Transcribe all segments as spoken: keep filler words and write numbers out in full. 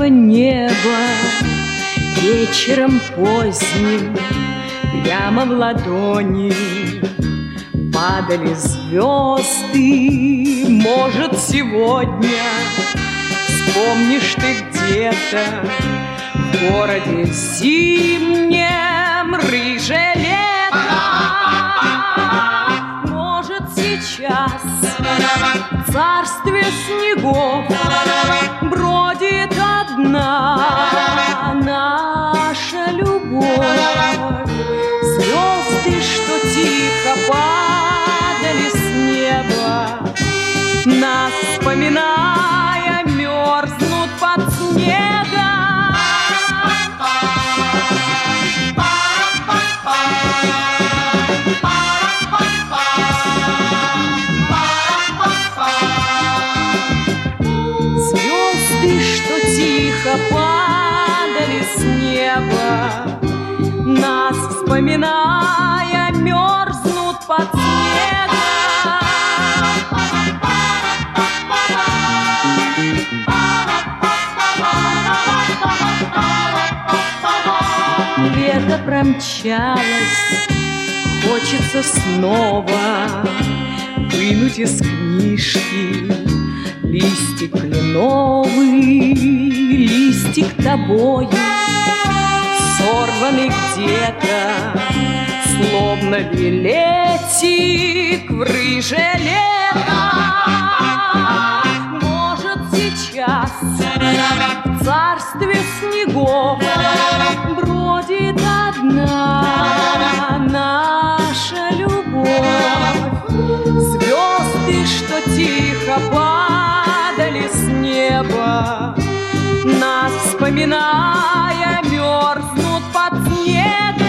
это небо вечером поздним прямо в ладони падали звезды. Может, сегодня вспомнишь ты где-то в городе зимнем рыжее лето. Может, сейчас в царстве снегов бродит одна наша любовь. Звезды, что тихо падали с неба, нас вспоминая, мерзнут под снегом. Звезды, что тихо падали с неба, нас вспоминая, мерзнут под снегом. Лето промчалось, хочется снова вынуть из книжки листик кленовый, листик тобою сорванный где-то, словно билетик в рыжее лето. Может, сейчас в царстве снегов бродит одна наша любовь. Звезды, что тихо падали с неба, нас вспоминая, мерзнут под снегом.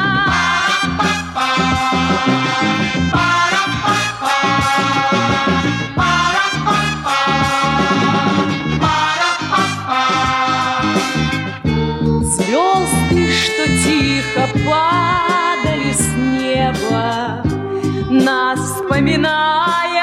Звезды, что тихо падали с неба, нас вспоминая,